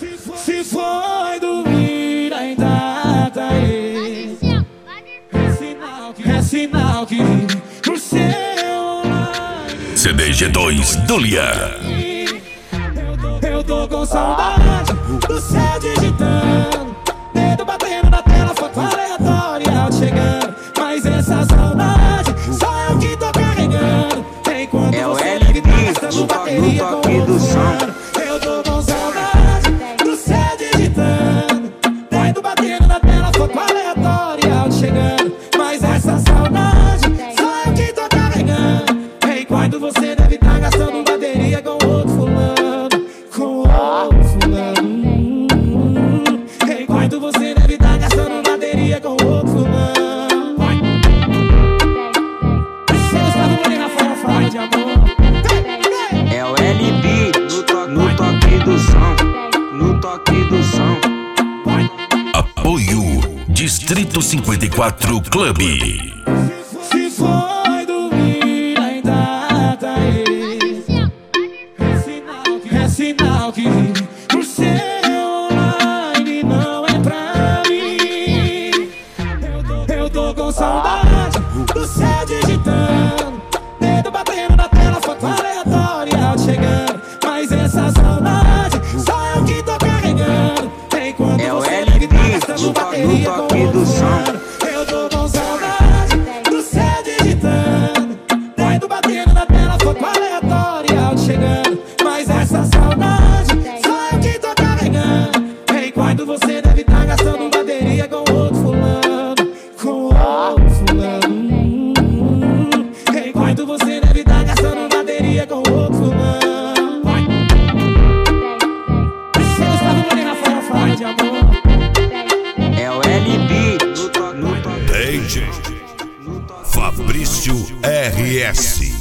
Se foi dormir, ainda tá aí. É sinal que pro seu online CDG2 Dulia. Eu tô com saudade do céu digitando, dedo batendo na tela, foto aleatória chegando. Mas essa saudade só eu que tô carregando. Enquanto é o você LP gastando bateria no com toque do som. eu tô com saudade do céu digitando, dedo batendo na tela, foto aleatória chegando. Mas essa saudade só eu que tô carregando. Enquanto você deve estar gastando bateria com outro fulano, com outro fulano. Enquanto você deve estar gastando bateria com outro fulano. Você está do Mané Rafael, fala de amor. É o LP no toque do som. No toque do som. Apoio Distrito 54 Clube. Se foi dormir, ainda tá aí. É sinal que pro seu online não é pra mim. Eu tô com saudade do céu digitando, dedo batendo na tela, foto aleatória chegando. Mas essa saudade só eu que tô carregando. Enquanto É o você LP tá gastando bateria no com toque do outro som. fulano. Eu tô com saudade do céu digitando, dedo batendo na tela, foto aleatória chegando. Mas essa saudade só eu que tô carregando. Enquanto você deve estar gastando bateria com outro fulano, com outro fulano. Enquanto você deve estar gastando bateria com outro fulano. Você está do Mané Rafael, fala de amor. É o LP no toque. DJ Fabrício RS.